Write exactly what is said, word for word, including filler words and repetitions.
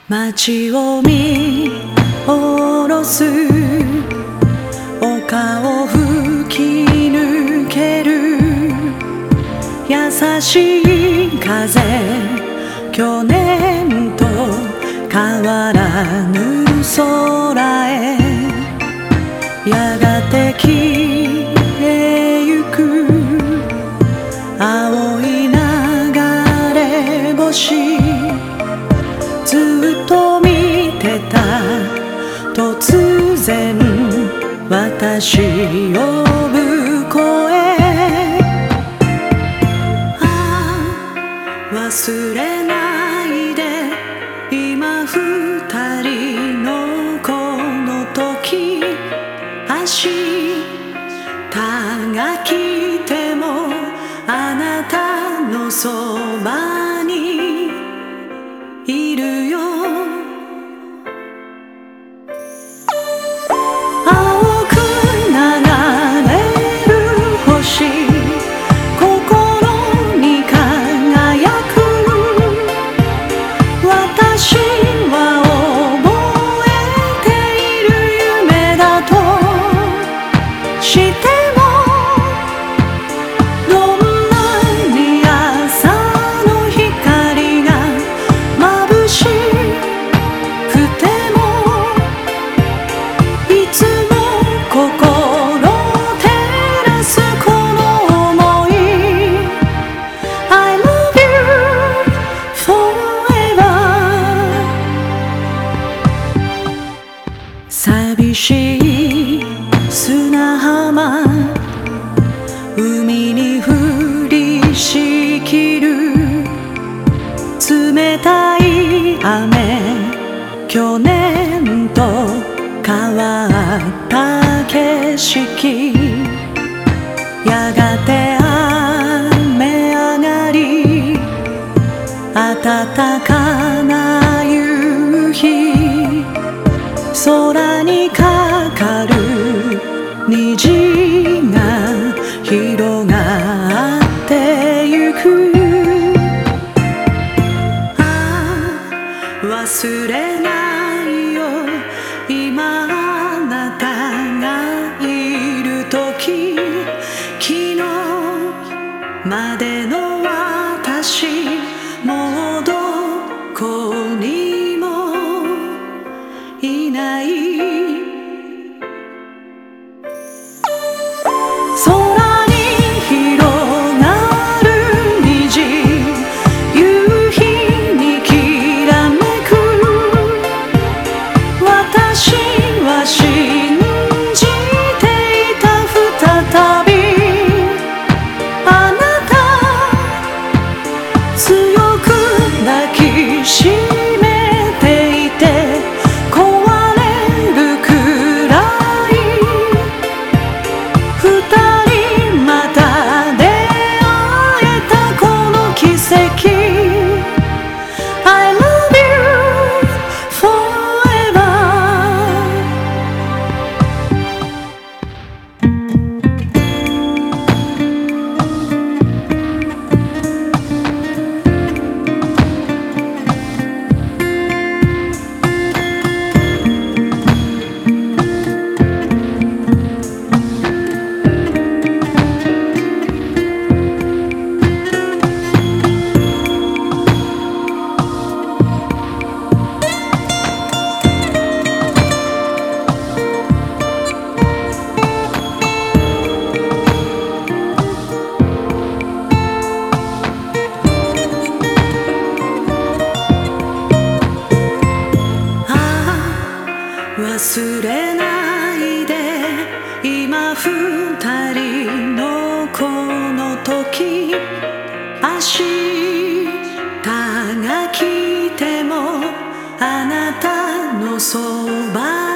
街を見下ろす丘を吹き抜ける優しい風、去年と変わらぬ空へやがて消えゆく青い流れ星、ずっと見てた突然私呼ぶ声、ああ忘れないで今二人のこの時、明日が来てもあなたのそばにいるよ。青く流れる星、心に輝く、私は覚えている夢だとしても、どんなに朝の光が眩しくても、いつも心照らすこの想い、 I love you forever。 寂しい砂浜、海に降りしきる冷たい雨、去年と変わった景色、やがて雨上がり暖かな夕日、空にかかる虹が広がってゆく、ああ忘れないよ今あなたがいる時、昨日までの私もうどこにもいない。空に広がる虹、夕日にきらめく、私は信じていた再びあなた、強く抱きしめていて壊れるくらい、二人また出会えたこの奇跡、 I love you forever。 忘れないで今二人のこの時、明日が来てもあなたのそば